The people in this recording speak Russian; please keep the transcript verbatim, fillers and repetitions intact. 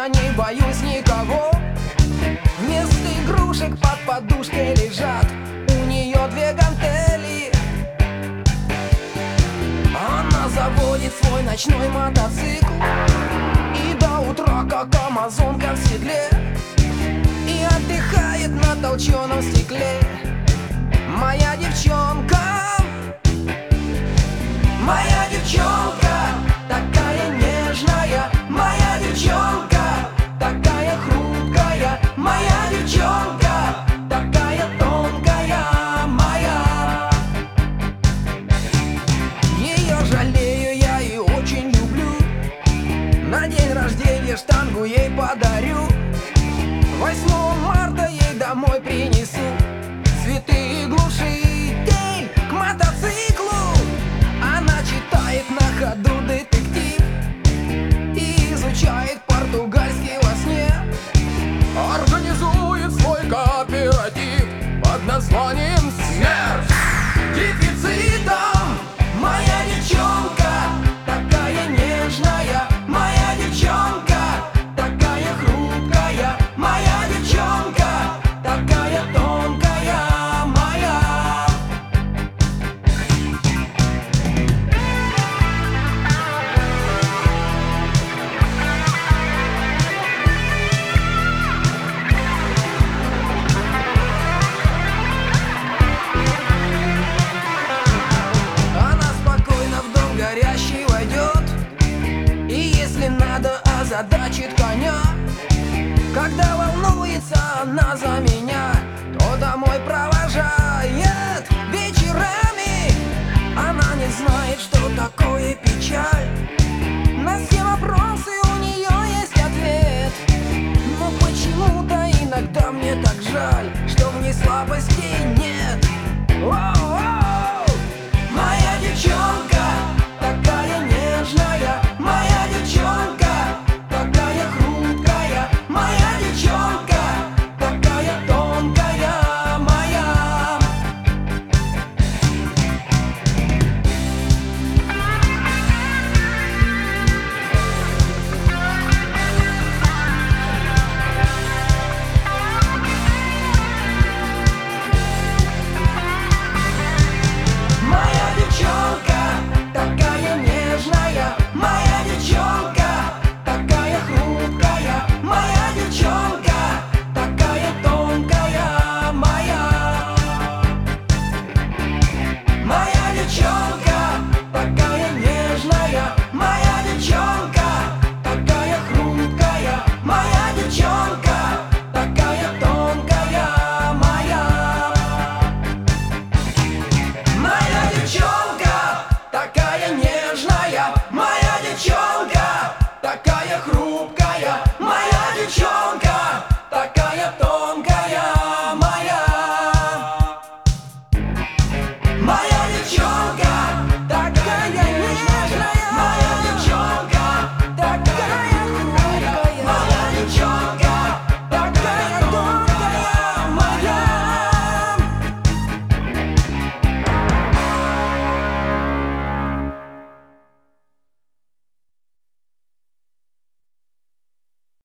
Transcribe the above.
я не боюсь никого. Вместо игрушек под подушкой лежат у нее две гантели. Она заводит свой ночной мотоцикл и до утра, как амазонка в седле, и отдыхает на толченом стекле. Моя девчонка, моя девчонка, такая нежная. Моя девчонка, такая хрупкая. Моя девчонка, такая тонкая. Моя. Ее жалею я и очень люблю. На день рождения штангу ей подарю. восьмого марта ей домой принесу цветы и глушитель к мотоциклу. Она читает на ходу детектив и изучает португальский во сне. Организует свой кооператив под названием «Смерть дефицитом». Моя девчонка, такая нежная. Моя девчонка, такая хрупкая. Моя девчонка, такая тонкая. Моя. Она спокойно в дом горящий войдет и, если надо, озадачит коня. Когда волнуется она за меня, то домой провожает вечерами. Она не знает, что такое печаль. На все вопросы у нее есть ответ, но почему-то иногда мне так жаль.